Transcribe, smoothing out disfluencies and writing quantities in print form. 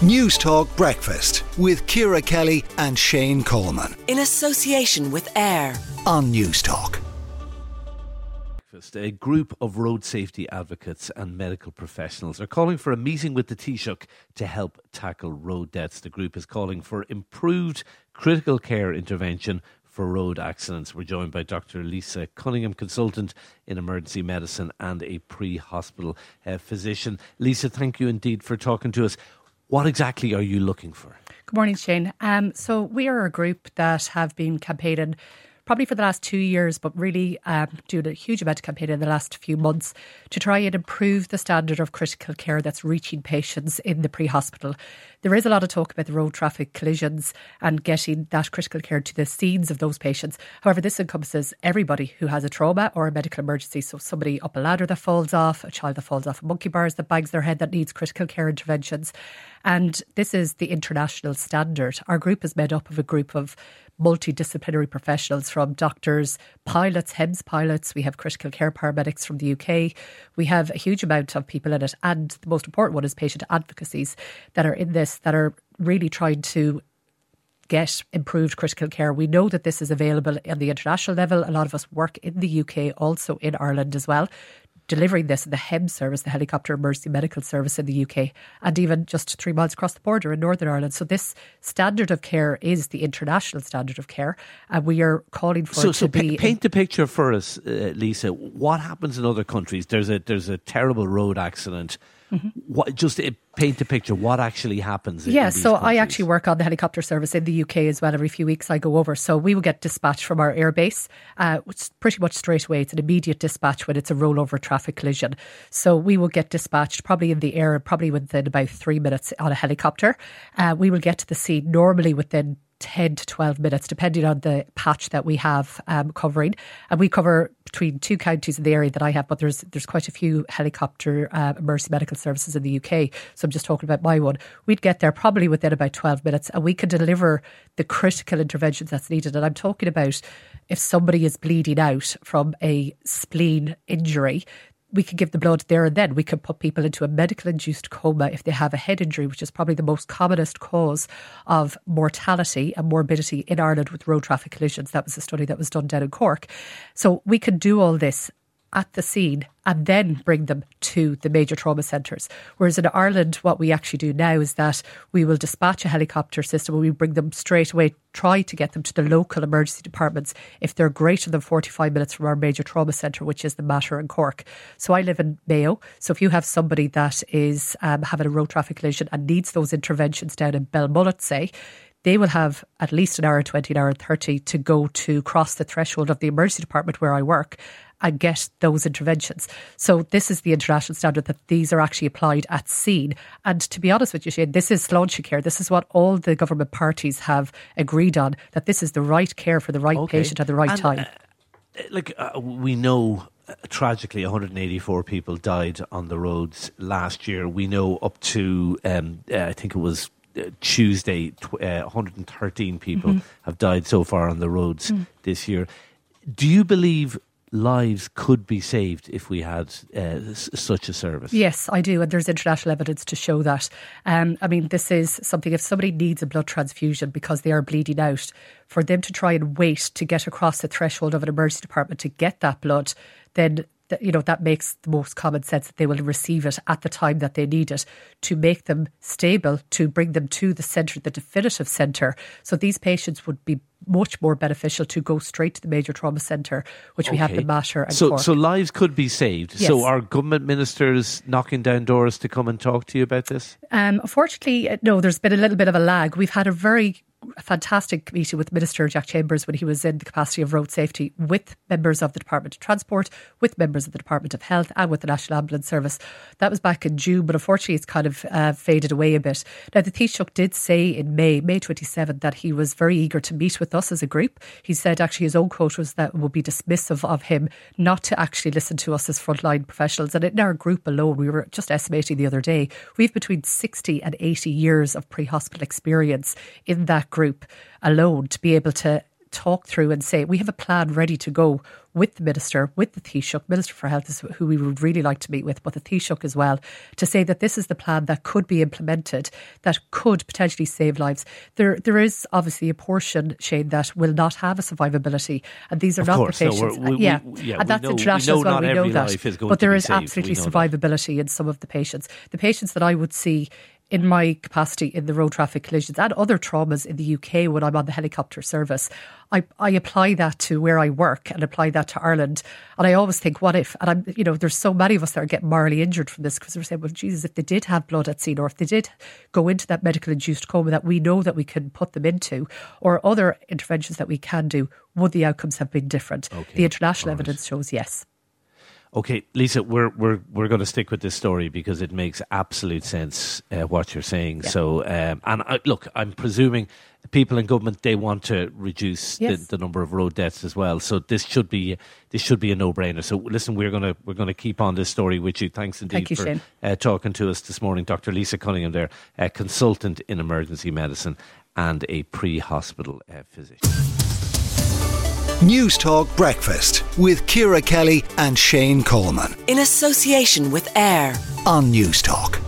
News Talk Breakfast with Ciara Kelly and Shane Coleman. In association with AIR On News Talk. A group of road safety advocates and medical professionals are calling for a meeting with the Taoiseach to help tackle road deaths. The group is calling for improved critical care intervention for road accidents. We're joined by Dr. Lisa Cunningham, consultant in emergency medicine and a pre-hospital physician. Lisa, thank you indeed for talking to us. What exactly are you looking for? Good morning, Shane. So we are a group that have been campaigning probably for the last 2 years, but really doing a huge amount of campaigning in the last few months to try and improve the standard of critical care that's reaching patients in the pre-hospital. There is a lot of talk about the road traffic collisions and getting that critical care to the scenes of those patients. However, this encompasses everybody who has a trauma or a medical emergency. So somebody up a ladder that falls off, a child that falls off monkey bars, that bangs their head, that needs critical care interventions. And this is the international standard. Our group is made up of a group of multidisciplinary professionals, from doctors, pilots, HEMS pilots. We have critical care paramedics from the UK. We have a huge amount of people in it. And the most important one is patient advocacies that are in this, that are really trying to get improved critical care. We know that this is available on the international level. A lot of us work in the UK, also in Ireland as well, delivering this in the HEMS service, the Helicopter Emergency Medical Service in the UK, and even just 3 miles across the border in Northern Ireland. So this standard of care is the international standard of care, and we are calling for it to be... Paint the picture for us, Lisa. What happens in other countries? There's a terrible road accident. Mm-hmm. Paint the picture. What actually happens in these countries? I actually work on the helicopter service in the UK as well. Every few weeks I go over. So we will get dispatched from our airbase, which pretty much straight away. It's an immediate dispatch when it's a rollover traffic collision. So we will get dispatched probably in the air, probably within about 3 minutes on a helicopter. We will get to the scene normally within 10 to 12 minutes, depending on the patch that we have covering. And we cover between 2 counties in the area that I have, but there's quite a few helicopter emergency medical services in the UK. So I'm just talking about my one. We'd get there probably within about 12 minutes, and we can deliver the critical interventions that's needed. And I'm talking about if somebody is bleeding out from a spleen injury, we can give the blood there and then. We can put people into a medical-induced coma if they have a head injury, which is probably the most commonest cause of mortality and morbidity in Ireland with road traffic collisions. That was a study that was done down in Cork. So we can do all this at the scene and then bring them to the major trauma centres. Whereas in Ireland, what we actually do now is that we will dispatch a helicopter system and we bring them straight away, try to get them to the local emergency departments if they're greater than 45 minutes from our major trauma centre, which is the Mater in Cork. So I live in Mayo. So if you have somebody that is having a road traffic collision and needs those interventions down in Belmullet, say, they will have at least an hour and 20, an hour and 30 to go to cross the threshold of the emergency department where I work and get those interventions. So this is the international standard, that these are actually applied at scene. And to be honest with you, Shane, this is Sláinte care. This is what all the government parties have agreed on, that this is the right care for the right patient at the right time. We know tragically 184 people died on the roads last year. We know up to, I think it was Tuesday, 113 people have died so far on the roads this year. Do you believe lives could be saved if we had such a service? Yes, I do, and there's international evidence to show that. This is something, if somebody needs a blood transfusion because they are bleeding out, for them to try and wait to get across the threshold of an emergency department to get that blood, then that makes the most common sense that they will receive it at the time that they need it, to make them stable, to bring them to the centre, the definitive centre. So these patients would be much more beneficial to go straight to the major trauma centre, which we have the Mater and Cork. So lives could be saved. Yes. So are government ministers knocking down doors to come and talk to you about this? Unfortunately, no, there's been a little bit of a lag. We've had a fantastic meeting with Minister Jack Chambers when he was in the capacity of road safety, with members of the Department of Transport, with members of the Department of Health and with the National Ambulance Service. That was back in June, but unfortunately it's kind of faded away a bit. Now, the Taoiseach did say in May 27th, that he was very eager to meet with us as a group. He said actually his own quote was that it would be dismissive of him not to actually listen to us as frontline professionals. And in our group alone, we were just estimating the other day, we've between 60 and 80 years of pre-hospital experience in that group alone, to be able to talk through and say, we have a plan ready to go with the Minister, with the Taoiseach. Minister for Health is who we would really like to meet with, but the Taoiseach as well, to say that this is the plan that could be implemented, that could potentially save lives. There is obviously a portion, Shane, that will not have a survivability, and these are not the patients. And that's international as well, we know that. But there is absolutely survivability in some of the patients. The patients that I would see in my capacity in the road traffic collisions and other traumas in the UK when I'm on the helicopter service, I apply that to where I work and apply that to Ireland. And I always think, what if? And there's so many of us that are getting morally injured from this, because we're saying, well, Jesus, if they did have blood at scene, or if they did go into that medical induced coma that we know that we can put them into, or other interventions that we can do, would the outcomes have been different? Okay. The international evidence shows yes. Okay, Lisa, we're going to stick with this story because it makes absolute sense what you're saying. Yeah. So, look, I'm presuming people in government, they want to reduce the number of road deaths as well. So this should be a no-brainer. So listen, we're going to keep on this story with you. Thanks indeed for talking to us this morning, Dr. Lisa Cunningham, there, a consultant in emergency medicine and a pre-hospital physician. News Talk Breakfast with Ciara Kelly and Shane Coleman. In association with AIR on News Talk.